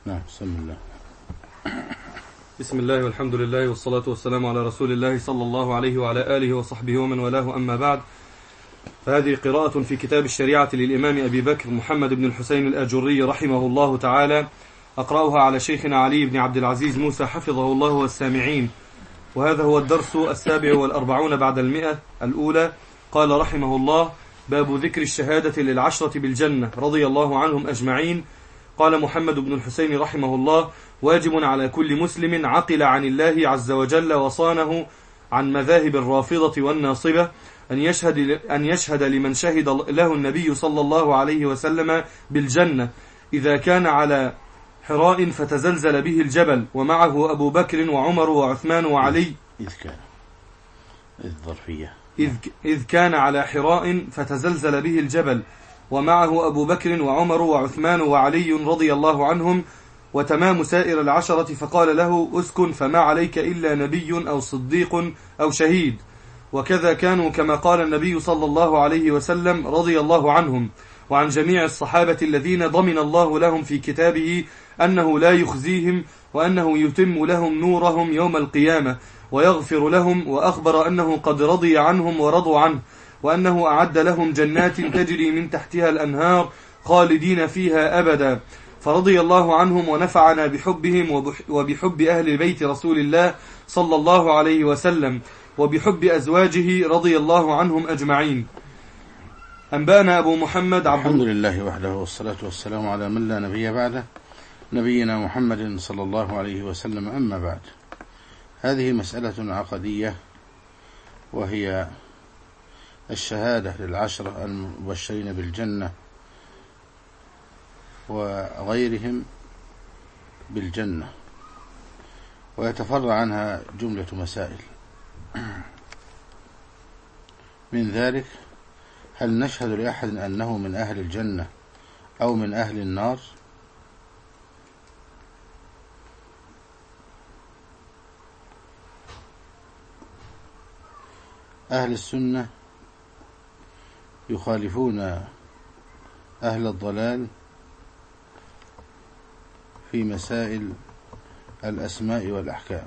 نعم. بسم الله والحمد لله والصلاة والسلام على رسول الله صلى الله عليه وعلى آله وصحبه ومن والاه، أما بعد، فهذه قراءة في كتاب الشريعة للإمام أبي بكر محمد بن الحسين الآجري رحمه الله تعالى، أقرأها على شيخنا علي بن عبد العزيز موسى حفظه الله والسامعين. وهذا هو الدرس 47 بعد 100 الأولى. قال رحمه الله: باب ذكر الشهادة للعشرة بالجنة رضي الله عنهم أجمعين. قال محمد بن الحسين رحمه الله: واجب على كل مسلم عقل عن الله عز وجل وصانه عن مذاهب الرافضة والناصبة أن يشهد لمن شهد له النبي صلى الله عليه وسلم بالجنة إذا كان على حراء فتزلزل به الجبل ومعه أبو بكر وعمر وعثمان وعلي. إذ كان على حراء فتزلزل به الجبل ومعه أبو بكر وعمر وعثمان وعلي رضي الله عنهم وتمام سائر العشرة، فقال له: أسكن، فما عليك إلا نبي أو صديق أو شهيد. وكذا كانوا كما قال النبي صلى الله عليه وسلم رضي الله عنهم وعن جميع الصحابة الذين ضمن الله لهم في كتابه أنه لا يخزيهم وأنه يتم لهم نورهم يوم القيامة ويغفر لهم، وأخبر أنه قد رضي عنهم ورضوا عنه، وأنه أعد لهم جنات تجري من تحتها الأنهار خالدين فيها أبدا. فرضي الله عنهم ونفعنا بحبهم وبحب أهل بيت رسول الله صلى الله عليه وسلم وبحب أزواجه رضي الله عنهم أجمعين. أنبأنا أبو محمد الحمد لله وحده والصلاة والسلام على من لا نبي بعده، نبينا محمد صلى الله عليه وسلم. أما بعد، هذه مسألة عقدية، وهي الشهادة للعشرة المبشرين بالجنة وغيرهم بالجنة، ويتفرع عنها جملة مسائل. من ذلك: هل نشهد لأحد أنه من أهل الجنة أو من أهل النار؟ أهل السنة يخالفون أهل الضلال في مسائل الأسماء والأحكام.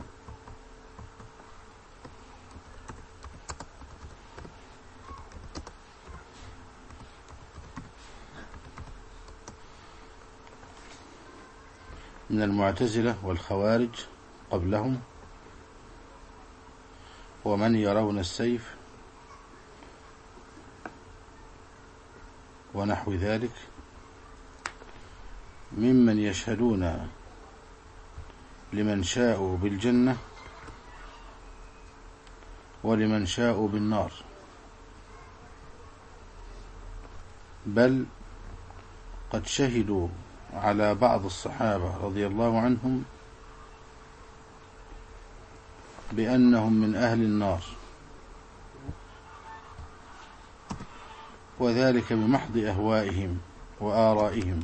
من المعتزلة والخوارج قبلهم، ومن يرون السيف ونحو ذلك، ممن يشهدون لمن شاءوا بالجنة ولمن شاءوا بالنار، بل قد شهدوا على بعض الصحابة رضي الله عنهم بأنهم من أهل النار، وذلك بمحض أهوائهم وآرائهم.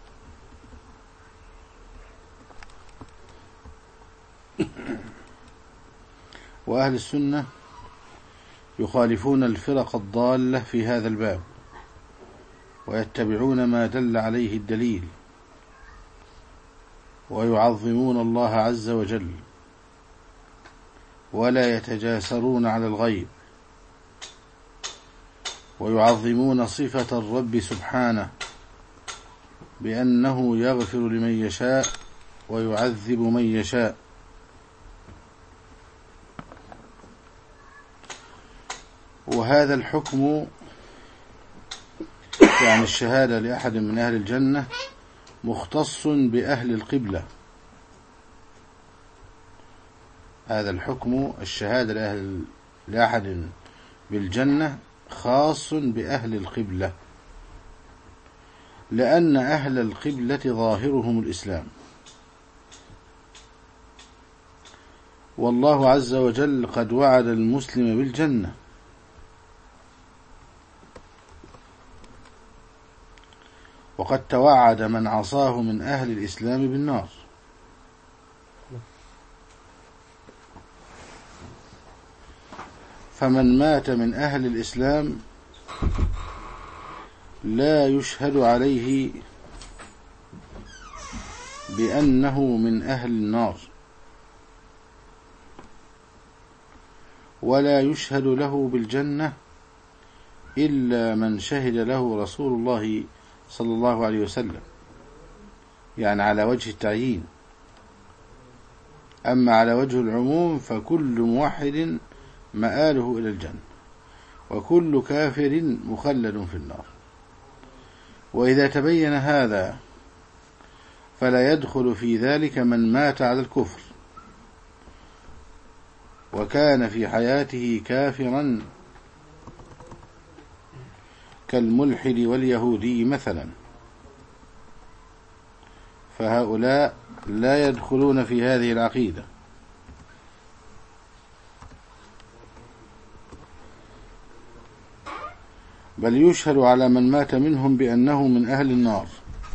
وأهل السنة يخالفون الفرق الضالة في هذا الباب، ويتبعون ما دل عليه الدليل، ويعظمون الله عز وجل، ولا يتجاسرون على الغيب، ويعظمون صفة الرب سبحانه بأنه يغفر لمن يشاء ويعذب من يشاء. وهذا الحكم، يعني الشهادة لأحد من أهل الجنة، مختص بأهل القبلة. هذا الحكم، الشهادة لأحد بالجنة، خاص بأهل القبلة، لأن أهل القبلة ظاهرهم الإسلام، والله عز وجل قد وعد المسلم بالجنة، وقد توعد من عصاه من أهل الإسلام بالنار. فمن مات من أهل الإسلام لا يشهد عليه بأنه من أهل النار، ولا يشهد له بالجنة إلا من شهد له رسول الله صلى الله عليه وسلم، يعني على وجه التعيين. أما على وجه العموم فكل موحد مآله إلى الجنة، وكل كافر مخلد في النار. وإذا تبين هذا فلا يدخل في ذلك من مات على الكفر وكان في حياته كافرا كالملحد واليهودي مثلا، فهؤلاء لا يدخلون في هذه العقيدة. بل يشهد على من مات منهم بأنه من أهل النار،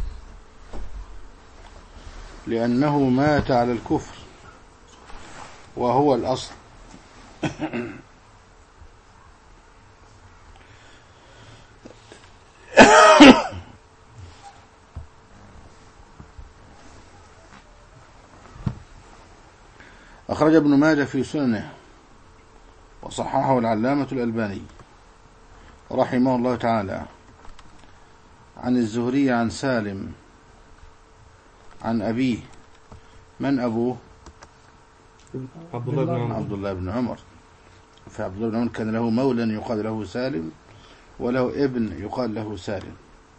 لأنه مات على الكفر وهو الأصل. أخرج ابن ماجه في سننه وصححه العلامة الألباني رحمه الله تعالى عن الزهري عن سالم عن أبيه. من أبوه؟ عبد الله بن عمر. عبد الله بن عمر. فعبد الله بن عمر كان له مولى يقال له سالم، وله ابن يقال له سالم.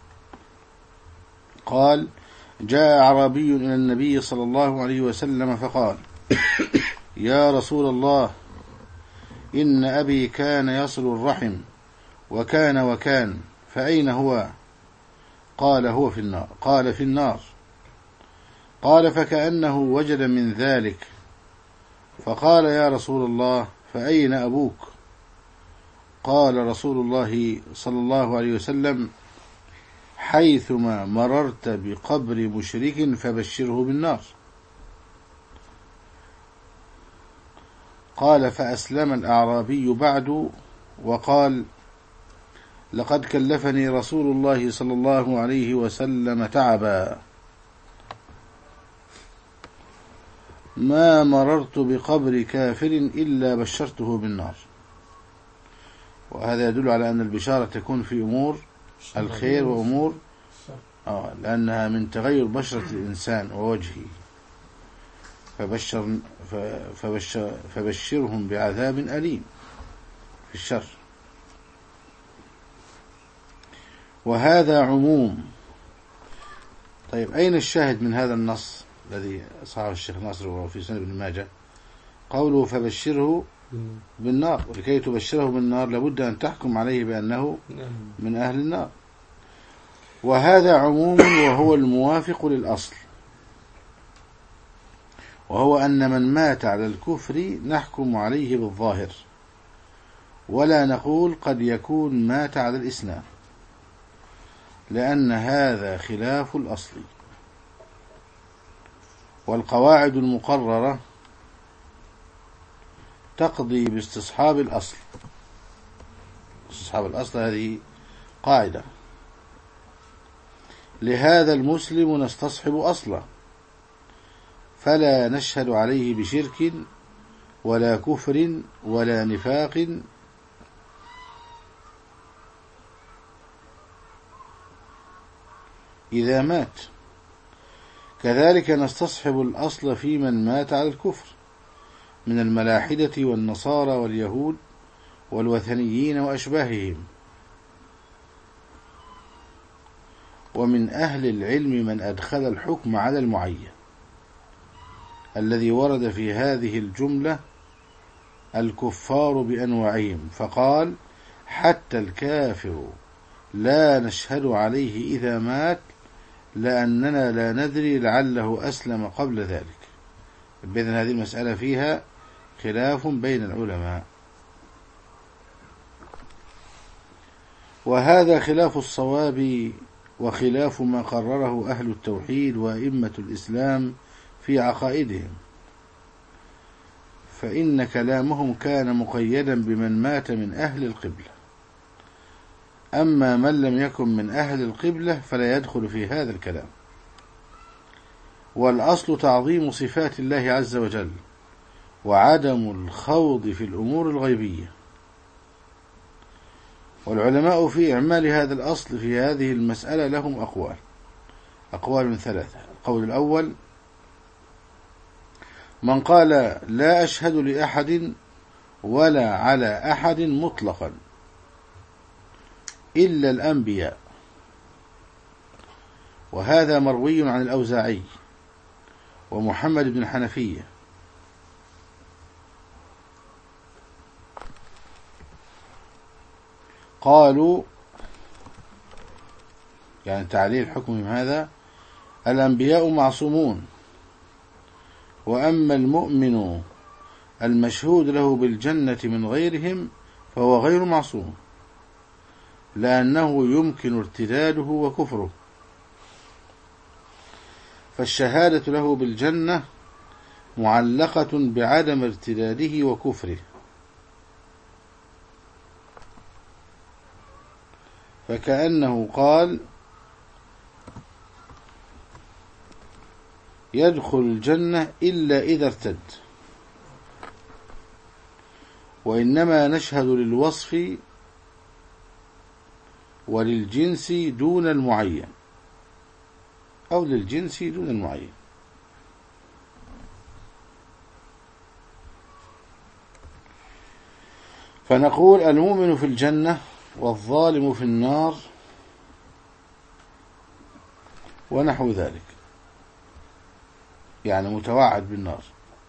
قال: جاء أعرابي إلى النبي صلى الله عليه وسلم فقال: يا رسول الله، إن أبي كان يصل الرحم وكان فأين هو؟ قال: هو في النار. قال: في النار. قال: فكأنه وجد من ذلك، فقال: يا رسول الله، فأين أبوك؟ قال رسول الله صلى الله عليه وسلم: حيثما مررت بقبر مشرك فبشره بالنار. قال: فأسلم الأعرابي بعد وقال: لقد كلفني رسول الله صلى الله عليه وسلم تعبا، ما مررت بقبر كافر إلا بشرته بالنار. وهذا يدل على أن البشارة تكون في أمور الخير وأمور لأنها من تغير بشرة الإنسان ووجهه. فبشرهم بعذاب أليم في الشر. وهذا عموم. طيب، أين الشاهد من هذا النص الذي صححه الشيخ ناصر وهو في سنن ابن ماجه؟ قوله: فبشره بالنار. ولكي تبشره بالنار لابد أن تحكم عليه بأنه من أهل النار. وهذا عموم، وهو الموافق للأصل، وهو أن من مات على الكفر نحكم عليه بالظاهر، ولا نقول قد يكون مات على الإسلام، لأن هذا خلاف الأصل. والقواعد المقررة تقضي باستصحاب الأصل. استصحاب الأصل هذه قاعدة. لهذا المسلم نستصحب أصله، فلا نشهد عليه بشرك ولا كفر ولا نفاق إذا مات. كذلك نستصحب الأصل في من مات على الكفر من الملاحدة والنصارى واليهود والوثنيين وأشباههم. ومن أهل العلم من أدخل الحكم على المعين الذي ورد في هذه الجملة الكفار بأنواعهم، فقال: حتى الكافر لا نشهد عليه إذا مات، لأننا لا ندري لعله أسلم قبل ذلك. بإذن هذه المسألة فيها خلاف بين العلماء، وهذا خلاف الصواب وخلاف ما قرره أهل التوحيد وأئمة الإسلام في عقائدهم، فإن كلامهم كان مقيدا بمن مات من أهل القبلة. أما من لم يكن من أهل القبلة فلا يدخل في هذا الكلام. والأصل تعظيم صفات الله عز وجل وعدم الخوض في الأمور الغيبية. والعلماء في إعمال هذا الأصل في هذه المسألة لهم أقوال من ثلاثة. القول الأول: من قال لا أشهد لأحد ولا على أحد مطلقا إلا الأنبياء، وهذا مروي عن الأوزاعي ومحمد بن الحنفية. قالوا يعني تعليل حكمهم هذا: الأنبياء معصومون، وأما المؤمن المشهود له بالجنة من غيرهم فهو غير معصوم، لأنه يمكن ارتداده وكفره، فالشهادة له بالجنة معلقة بعدم ارتداده وكفره، فكأنه قال: يدخل الجنة إلا إذا ارتد. وإنما نشهد للوصف وللجنس دون المعين، أو للجنس دون المعين. فنقول: المؤمن في الجنة والظالم في النار ونحو ذلك، يعني متوعد بالنار.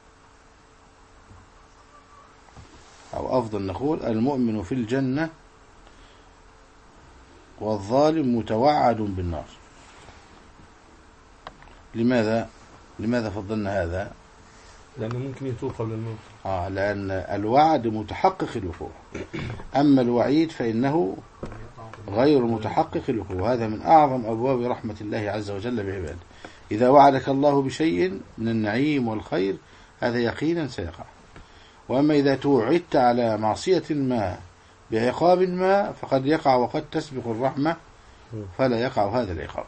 أو أفضل نقول: المؤمن في الجنة والظالم متوعد بالنار. لماذا فضلنا هذا؟ لأنه ممكن يتوب قبل الموت. لأن الوعد متحقق الوقوع، أما الوعيد فإنه غير متحقق الوقوع. وهذا من أعظم أبواب رحمة الله عز وجل بعباده. إذا وعدك الله بشيء من النعيم والخير هذا يقينا سيقع. وأما إذا توعدت على معصية ما بعقاب ما فقد يقع، وقد تسبق الرحمة فلا يقع هذا العقاب.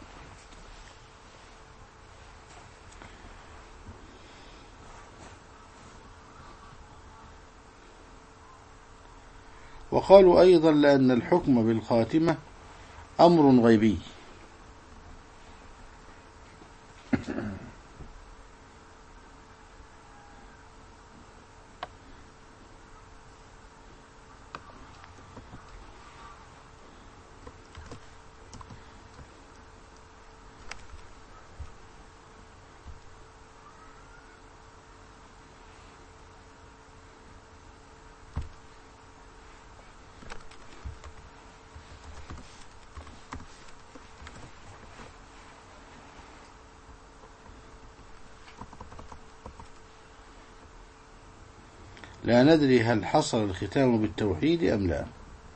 وقالوا أيضا: لأن الحكم بالخاتمة أمر غيبي، لا ندري هل حصل الختام بالتوحيد أم لا.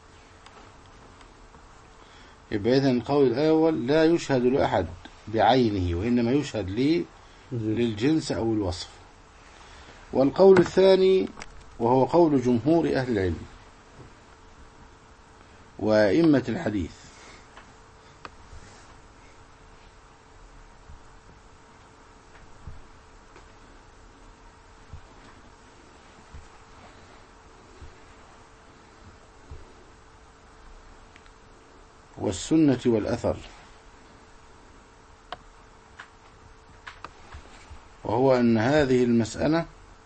يبقى إذن القول الأول: لا يشهد لأحد بعينه، وإنما يشهد للجنس أو الوصف. والقول الثاني وهو قول جمهور أهل العلم وأئمة الحديث: والسنة والأثر، وهو أن هذه المسألة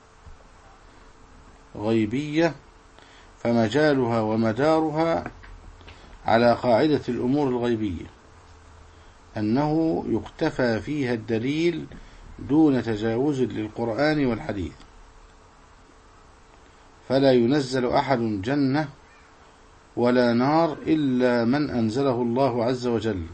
غيبية، فمجالها ومدارها على قاعدة الأمور الغيبية، أنه يقتفى فيها الدليل دون تجاوز للقرآن والحديث، فلا ينزل أحد جنة ولا نار إلا من أنزله الله عز وجل،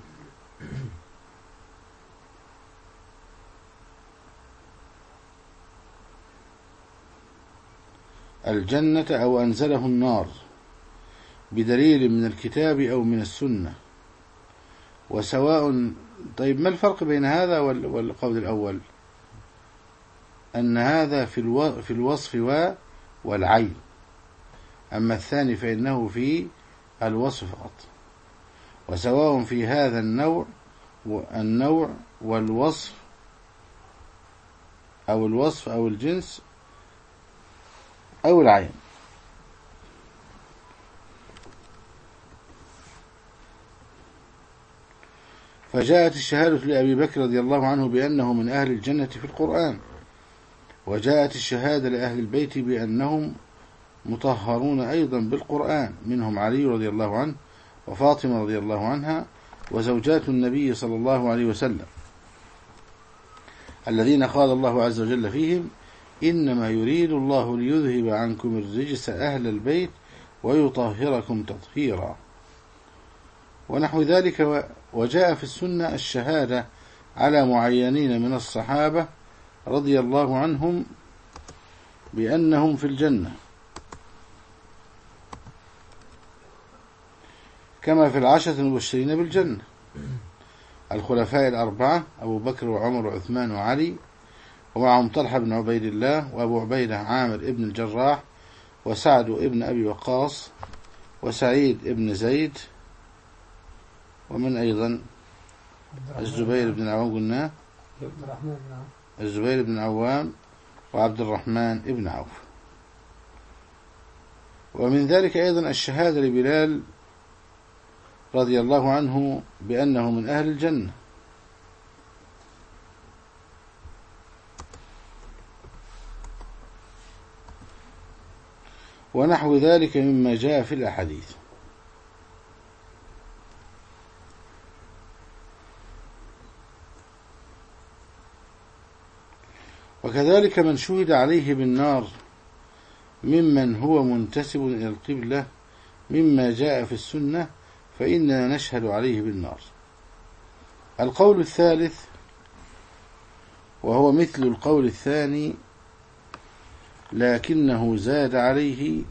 الجنة أو أنزله النار بدليل من الكتاب أو من السنة. وسواء. طيب ما الفرق بين هذا والقول الأول؟ أن هذا في الوصف والعين، أما الثاني فإنه في الوصف فقط. وسواء في هذا النوع والوصف أو الوصف أو الجنس أو العين. فجاءت الشهادة لأبي بكر رضي الله عنه بأنه من أهل الجنة في القرآن، وجاءت الشهادة لأهل البيت بأنهم مطهرون أيضا بالقرآن، منهم علي رضي الله عنه وفاطمة رضي الله عنها وزوجات النبي صلى الله عليه وسلم، الذين قال الله عز وجل فيهم: إنما يريد الله ليذهب عنكم الرجس أهل البيت ويطهركم تطهيرا، ونحو ذلك. وجاء في السنة الشهادة على معينين من الصحابة رضي الله عنهم بأنهم في الجنة، كما في العشرة المبشرين بالجنة: الخلفاء الأربعة أبو بكر وعمر وعثمان وعلي، ومعهم طلحة بن عبيد الله وأبو عبيدة عامر بن الجراح وسعد بن أبي وقاص وسعيد بن زيد، ومن أيضا الزبير بن العوام قلنا الزبير بن العوام وعبد الرحمن بن عوف. ومن ذلك أيضا الشهادة لبلال رضي الله عنه بأنه من أهل الجنة. ونحو ذلك مما جاء في الأحاديث. وكذلك من شهد عليه بالنار ممن هو منتسب إلى القبلة مما جاء في السنة فإننا نشهد عليه بالنار. القول الثالث وهو مثل القول الثاني لكنه زاد عليه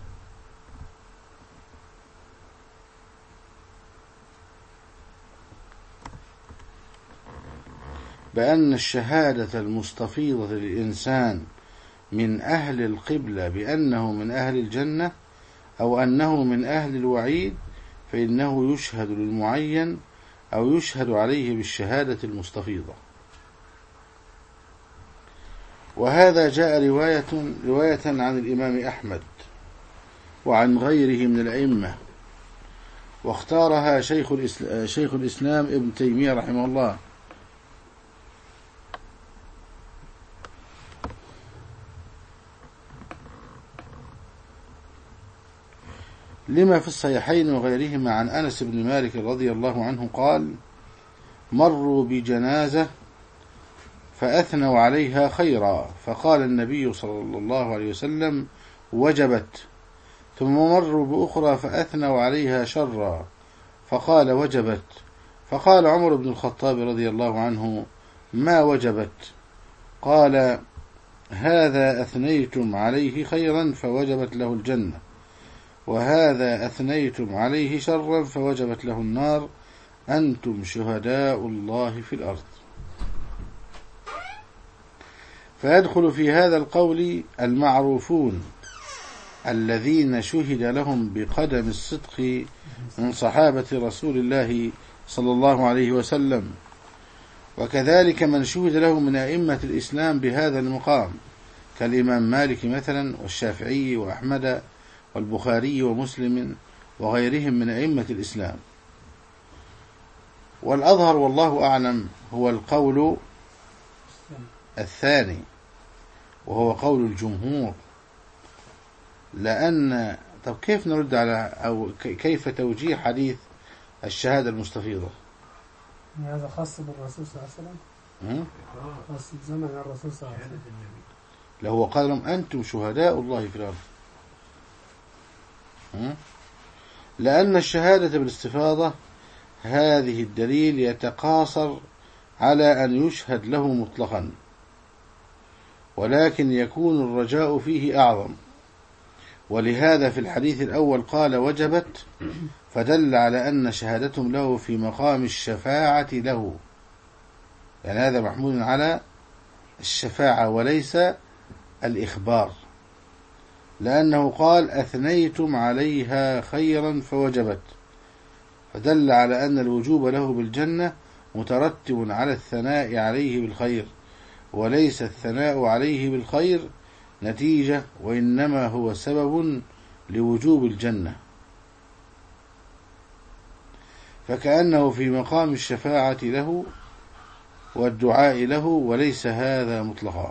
بأن الشهادة المستفيضة للإنسان من أهل القبلة بأنه من أهل الجنة أو أنه من أهل الوعيد فإنه يشهد للمعين أو يشهد عليه بالشهادة المستفيضة. وهذا جاء رواية عن الإمام أحمد وعن غيره من الأئمة، واختارها شيخ الإسلام ابن تيمية رحمه الله، لما في الصحيحين وغيرهما عن أنس بن مالك رضي الله عنه قال: مروا بجنازة فأثنوا عليها خيرا، فقال النبي صلى الله عليه وسلم: وجبت. ثم مروا بأخرى فأثنوا عليها شرا، فقال: وجبت. فقال عمر بن الخطاب رضي الله عنه: ما وجبت؟ قال: هذا أثنيتم عليه خيرا فوجبت له الجنة، وهذا أثنيتم عليه شرا فوجبت له النار، أنتم شهداء الله في الأرض. فيدخل في هذا القول المعروفون الذين شهد لهم بقدم الصدق من صحابة رسول الله صلى الله عليه وسلم، وكذلك من شهد له من أئمة الإسلام بهذا المقام كالإمام مالك مثلا والشافعي وأحمد والبخاري ومسلم وغيرهم من أئمة الإسلام. والأظهر والله أعلم هو القول الثاني وهو قول الجمهور، لأن طب كيف نرد على أو كيف توجيه حديث الشهادة المستفيضة؟ هذا خاص بالرسول صلى الله عليه وسلم، خاص بزمن الرسول صلى الله عليه وسلم، لو قال لهم أنتم شهداء الله في الأرض، لأن الشهادة بالاستفاضة هذه الدليل يتقاصر على أن يشهد له مطلقا، ولكن يكون الرجاء فيه أعظم. ولهذا في الحديث الأول قال: وجبت، فدل على أن شهادتهم له في مقام الشفاعة له، يعني هذا محمول على الشفاعة وليس الإخبار، لأنه قال: أثنيتم عليها خيرا فوجبت، فدل على أن الوجوب له بالجنة مترتب على الثناء عليه بالخير، وليس الثناء عليه بالخير نتيجة، وإنما هو سبب لوجوب الجنة، فكأنه في مقام الشفاعة له والدعاء له، وليس هذا مطلقا.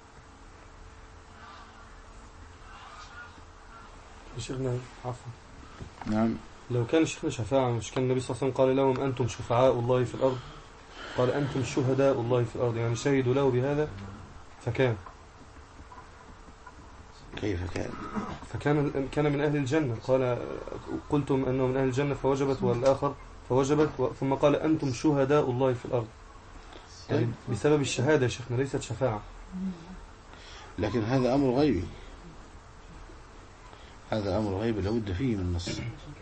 شيخنا عفوا، نعم. لو كان شيخنا شفاعة، مش كان النبي صلى الله عليه وسلم قال لهم أنتم شفعاء الله في الأرض؟ قال أنتم شهداء الله في الأرض، يعني شهدوا له بهذا. فكان كيف كان؟ كان من أهل الجنة. قال قلتم أنه من أهل الجنة فوجبت، والآخر فوجبت، ثم قال أنتم شهداء الله في الأرض، يعني بسبب الشهادة يا شيخنا، ليست شفاعة. لكن هذا أمر غيبي، هذا أمر غيبي لابد فيه من نص،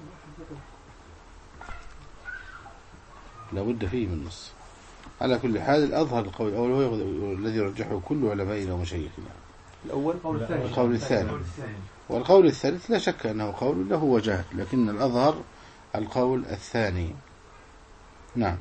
لابد فيه من نص. على كل حال الأظهر القول الأول هو الذي رجحه كل علمائنا ومشايخنا، الأول القول الثاني، والقول الثالث لا شك أنه قول له وجهات، لكن الأظهر القول الثاني. نعم.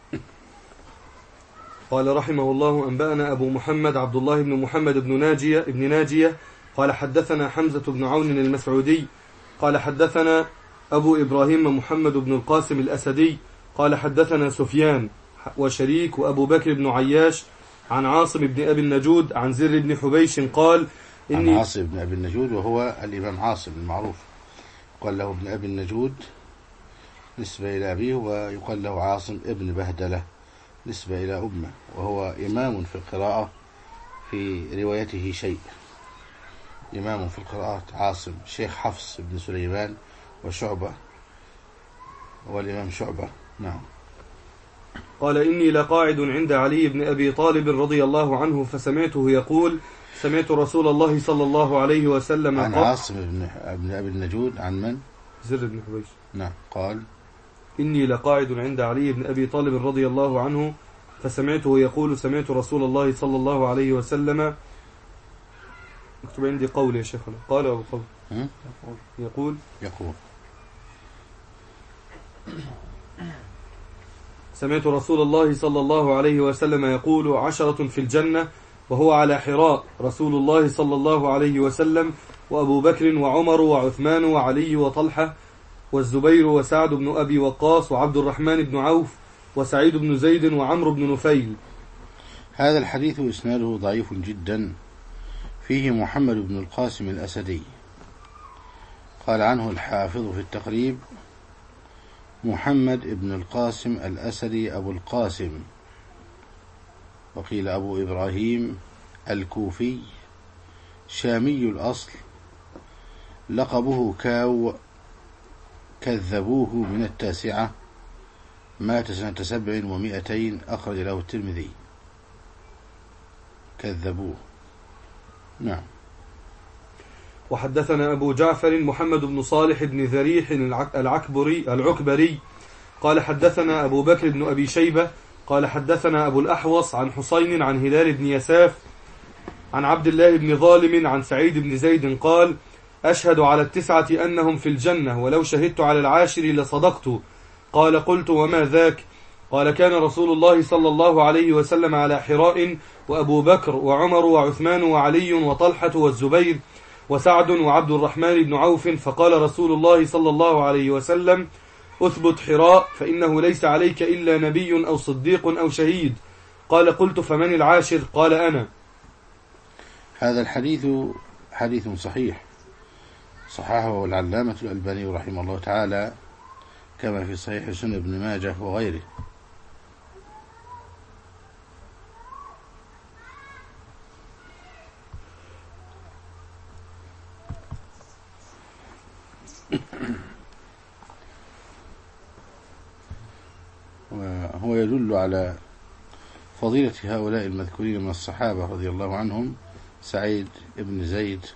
قال رحمه الله: أنبأنا أبو محمد عبد الله بن محمد بن ناجية قال حدثنا حمزة بن عون المسعودي قال حدثنا أبو إبراهيم محمد بن القاسم الأسدي قال حدثنا سفيان وشريك وأبو بكر بن عياش عن عاصم بن أبي النجود عن زر بن حبيش قال عن عاصم بن أبي النجود، وهو الإمام عاصم المعروف، قال له ابن أبي النجود نسبة إلى أبيه، ويقال له عاصم ابن بهدلة نسبة إلى أمه، وهو إمام في القراءة في روايته شيء، إمام في القراءات عاصم، شيخ حفص بن سليمان وشعبة، والإمام شعبة. نعم. قال إني لقاعد عند علي بن أبي طالب رضي الله عنه فسمعته يقول: سمعت رسول الله صلى الله عليه وسلم عن عاصم بن أبي النجود عن من؟ زر بن حبيش. نعم. قال: إني لقاعد عند علي بن أبي طالب رضي الله عنه فسمعته يقول: سمعت رسول الله صلى الله عليه وسلم. اكتب عندي قول يا شيخنا. قال أو قول؟ يقول سمعت رسول الله صلى الله عليه وسلم يقول: 10 في الجنة وهو على حراء، رسول الله صلى الله عليه وسلم وأبو بكر وعمر وعثمان وعلي وطلحة والزبير وسعد بن أبي وقاص وعبد الرحمن بن عوف وسعيد بن زيد وعمرو بن نفيل. هذا الحديث إسناده ضعيف جدا، فيه محمد بن القاسم الأسدي، قال عنه الحافظ في التقريب: محمد بن القاسم الأسدي أبو القاسم، وقيل أبو إبراهيم الكوفي، شامي الأصل، لقبه كاو، كذبوه من 9، مات سنة 700، أخرج له الترمذي. كذبوه. نعم. وحدثنا أبو جعفر محمد بن صالح بن ذريح العكبري قال حدثنا أبو بكر بن أبي شيبة قال حدثنا أبو الأحوص عن حسين عن هلال بن يساف عن عبد الله بن ظالم عن سعيد بن زيد قال: أشهد على 9 أنهم في الجنة، ولو شهدت على 10 لصدقت. قال: قلت: وما ذاك؟ قال: كان رسول الله صلى الله عليه وسلم على حراء، وأبو بكر وعمر وعثمان وعلي وطلحة والزبير وسعد وعبد الرحمن بن عوف، فقال رسول الله صلى الله عليه وسلم: أثبت حراء، فإنه ليس عليك إلا نبي أو صديق أو شهيد. قال: قلت: فمن 10؟ قال: أنا. هذا الحديث حديث صحيح، صححه العلامة الألباني رحمه الله تعالى، كما في صحيح سنن ابن ماجه وغيره. وهو يدل على فضيلة هؤلاء المذكورين من الصحابة رضي الله عنهم: سعيد بن زيد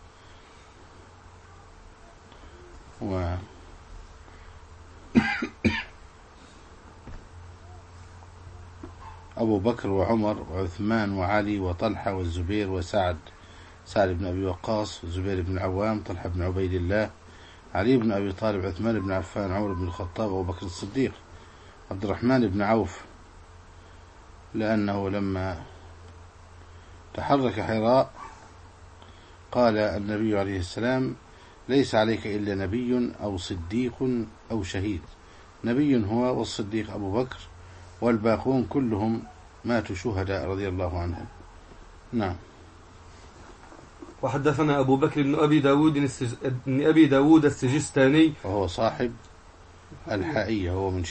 أبو بكر وعمر وعثمان وعلي وطلحة والزبير وسعد، سعد بن أبي وقاص، الزبير بن العوام، طلحة بن عبيد الله، علي بن أبي طالب، عثمان بن عفان، عمر بن الخطاب، أبو بكر الصديق، عبد الرحمن بن عوف، لأنه لما تحرك حراء قال النبي عليه السلام: ليس عليك إلا نبي أو صديق أو شهيد. نبي هو والصديق أبو بكر، والباقون كلهم ماتوا شهداء رضي الله عنهم. نعم. وحدثنا أبو بكر بن أبي داود السجستاني، وهو صاحب الحائية، هو من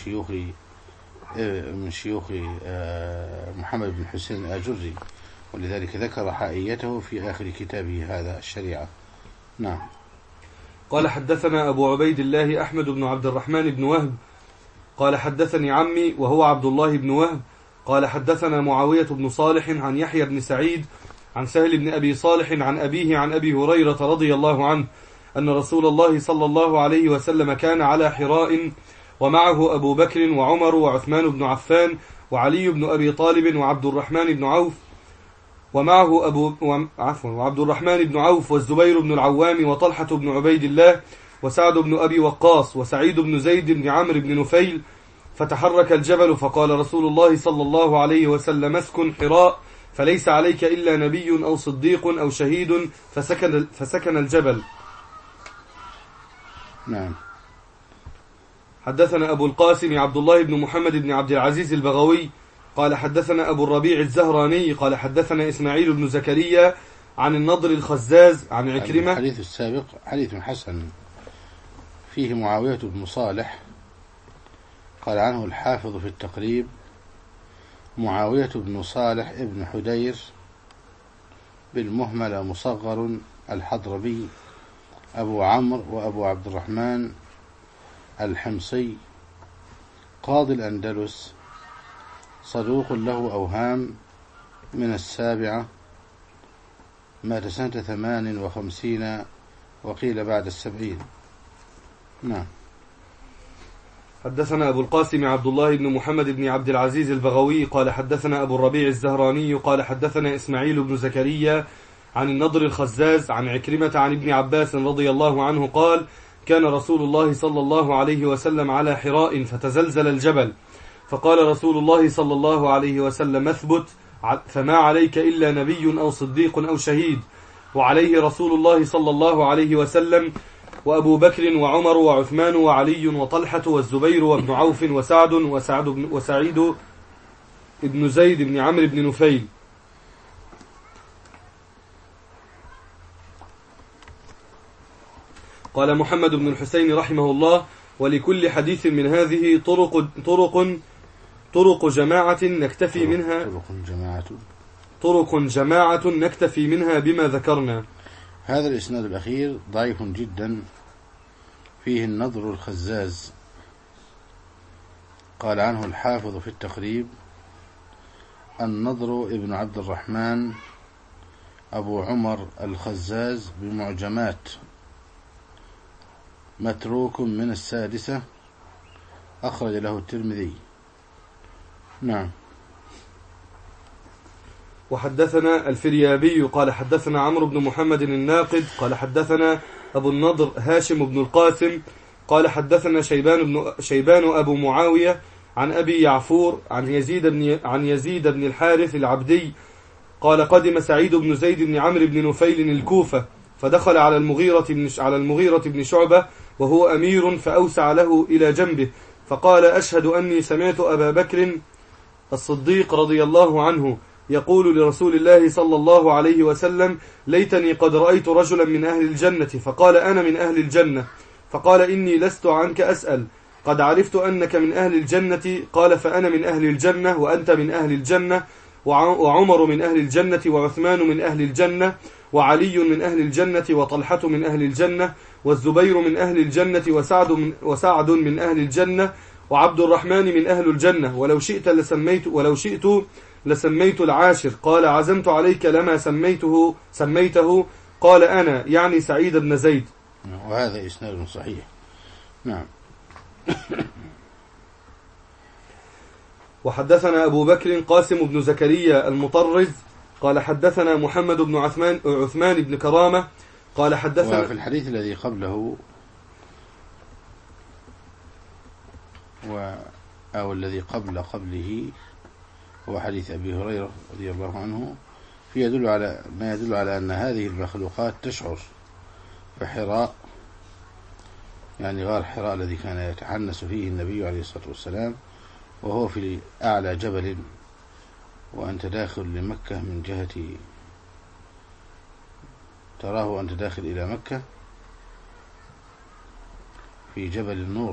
شيوخ محمد بن حسين الآجري، ولذلك ذكر حائيته في آخر كتابه هذا الشريعة. نعم. قال حدثنا أبو عبيد الله أحمد بن عبد الرحمن بن وهب قال حدثني عمي وهو عبد الله بن وهب قال حدثنا معاوية بن صالح عن يحيى بن سعيد عن سهل بن أبي صالح عن أبيه عن أبي هريرة رضي الله عنه أن رسول الله صلى الله عليه وسلم كان على حراء ومعه أبو بكر وعمر وعثمان بن عفان وعلي بن أبي طالب وعبد الرحمن بن عوف وعبد الرحمن بن عوف والزبير بن العوام وطلحة بن عبيد الله وسعد بن أبي وقاص وسعيد بن زيد بن عمرو بن نفيل، فتحرك الجبل فقال رسول الله صلى الله عليه وسلم: اسكن حراء فليس عليك إلا نبي أو صديق أو شهيد، فسكن الجبل. نعم. حدثنا أبو القاسم عبد الله بن محمد بن عبد العزيز البغوي قال حدثنا أبو الربيع الزهراني قال حدثنا إسماعيل بن زكريا عن النضر الخزاز عن عكرمة. الحديث السابق حديث حسن فيه معاوية بن صالح، قال عنه الحافظ في التقريب: معاوية بن صالح ابن حدير بالمهملة مصغر الحضربي أبو عمرو وأبو عبد الرحمن الحمصي، قاضي الأندلس، صدوق له أوهام، من السابعة، مات سنة 58 وقيل بعد 70. نعم. حدثنا أبو القاسم عبد الله بن محمد بن عبد العزيز البغوي قال حدثنا أبو الربيع الزهراني قال حدثنا إسماعيل بن زكريا عن النضر الخزاز عن عكرمة عن ابن عباس رضي الله عنه قال: كان رسول الله صلى الله عليه وسلم على حراء فتزلزل الجبل، فقال رسول الله صلى الله عليه وسلم: اثبت فما عليك إلا نبي أو صديق أو شهيد. وعليه رسول الله صلى الله عليه وسلم وأبو بكر وعمر وعثمان وعلي وطلحة والزبير وابن عوف وسعيد بن زيد بن عمرو بن نفيل. قال محمد بن الحسين رحمه الله: ولكل حديث من هذه طرق جماعة نكتفي منها نكتفي منها بما ذكرنا. هذا الإسناد الأخير ضعيف جدا، فيه النضر الخزاز، قال عنه الحافظ في التقريب: النضر ابن عبد الرحمن أبو عمر الخزاز بمعجمات، متروك من السادسة، أخرج له الترمذي. نعم. وحدثنا الفريابي قال حدثنا عمرو بن محمد الناقد قال حدثنا أبو النضر هاشم بن القاسم قال حدثنا شيبان أبو معاوية عن أبي يعفور عن يزيد بن الحارث العبدي قال: قدم سعيد بن زيد بن عمرو بن نفيل الكوفة، فدخل على المغيرة بن شعبة وهو أمير، فأوسع له إلى جنبه، فقال: أشهد أني سمعت أبا بكر الصديق رضي الله عنه يقول لرسول الله صلى الله عليه وسلم: ليتني قد رأيت رجلا من أهل الجنة. فقال: أنا من أهل الجنة. فقال: إني لست عنك أسأل، قد عرفت أنك من أهل الجنة. قال: فأنا من أهل الجنة وأنت من أهل الجنة، وعمر من أهل الجنة، وعثمان من أهل الجنة، وعلي من أهل الجنة، وطلحة من أهل الجنة، والزبير من أهل الجنة، وسعد من أهل الجنة، وعبد الرحمن من أهل الجنة، ولو شئت لسميت العاشر. قال: عزمت عليك لما سميته. قال: أنا يعني سعيد بن زيد. وهذا إسناد صحيح. نعم. وحدثنا أبو بكر قاسم بن زكريا المطرز قال حدثنا محمد بن عثمان بن كرامة قال حدثنا. وفي الحديث الذي قبله أو الذي قبله هو حديث أبي هريرة رضي الله عنه، ما يدل على أن هذه المخلوقات تشعر. فحراء يعني غار حراء الذي كان يتحنس فيه النبي عليه الصلاة والسلام وهو في أعلى جبل، وأنت داخل لمكة من جهة تراه أنت داخل إلى مكة في جبل النور.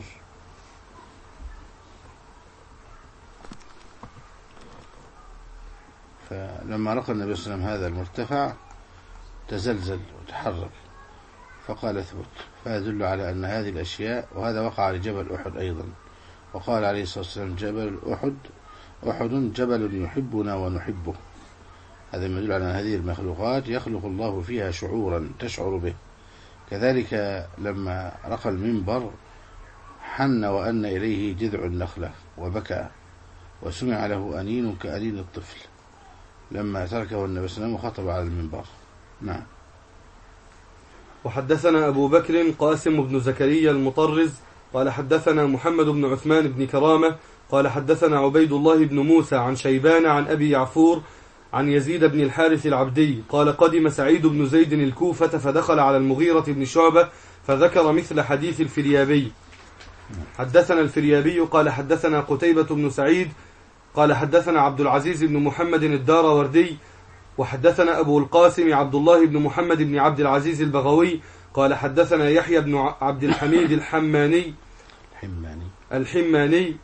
فلما رقى النبي صلى الله عليه وسلم هذا المرتفع تزلزل وتحرك فقال اثبت، فيدل على أن هذه الأشياء، وهذا وقع لجبل أحد أيضا، وقال عليه الصلاة والسلام جبل أحد جبل يحبنا ونحبه. هذا يدل على أن هذه المخلوقات يخلق الله فيها شعورا تشعر به. كذلك لما رقى المنبر حن وأن إليه جذع النخلة وبكى، وسمع له أنين كأنين الطفل لما تركه النبي صلى الله عليه وسلم وخطب على المنبر. نعم. وحدثنا أبو بكر قاسم بن زكريا المطرز قال حدثنا محمد بن عثمان بن كرامة قال حدثنا عبيد الله بن موسى عن شيبان عن أبي يعفور عن يزيد بن الحارث العبدي قال قدم سعيد بن زيد الكوفة فدخل على المغيرة بن شعبة فذكر مثل حديث الفريابي. حدثنا الفريابي قال حدثنا قتيبة بن سعيد قال حدثنا عبد العزيز بن محمد الداروردي وحدثنا أبو القاسم عبد الله بن محمد بن عبد العزيز البغوي قال حدثنا يحيى بن عبد الحميد الحماني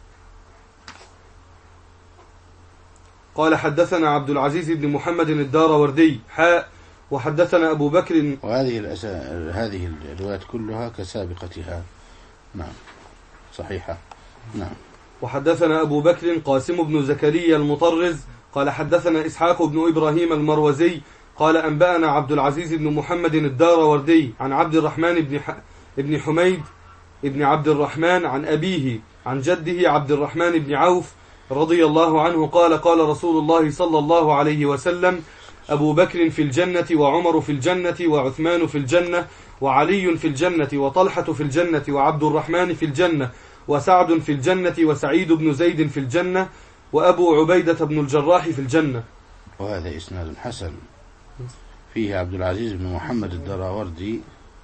قال حدثنا عبد العزيز بن محمد الداروردي وحدثنا أبو بكر. هذه الروايات كلها كسابقتها. نعم صحيحة. نعم. وحدثنا أبو بكر قاسم بن زكريا المطرز قال حدثنا إسحاق بن إبراهيم المروزي قال أنبأنا عبد العزيز بن محمد الداروردي عن عبد الرحمن بن حميد ابن عبد الرحمن عن أبيه عن جده عبد الرحمن بن عوف رضي الله عنه قال قال رسول الله صلى الله عليه وسلم أبو بكر في الجنة وعمر في الجنة وعثمان في الجنة وعلي في الجنة وطلحة في الجنة وعبد الرحمن في الجنة وسعد في الجنة وسعيد بن زيد في الجنة وأبو عبيدة بن الجراح في الجنة. وهذا إسناد حسن فيه عبد العزيز بن محمد الدراوردي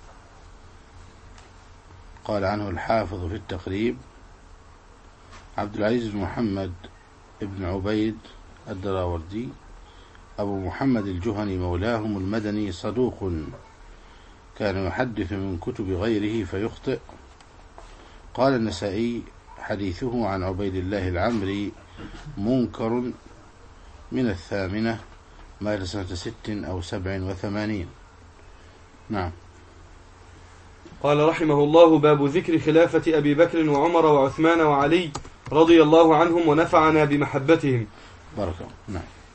قال عنه الحافظ في التقريب عبد العزيز بن محمد ابن عبيد الدراوردي أبو محمد الجهني مولاهم المدني صدوق كان يحدث من كتب غيره فيخطئ. قال النسائي حديثه عن عبيد الله العمري منكر من 8 مات سنة 6 أو 87. نعم. قال رحمه الله باب ذكر خلافة أبي بكر وعمر وعثمان وعلي رضي الله عنهم ونفعنا بمحبتهم. بارك الله. نعم.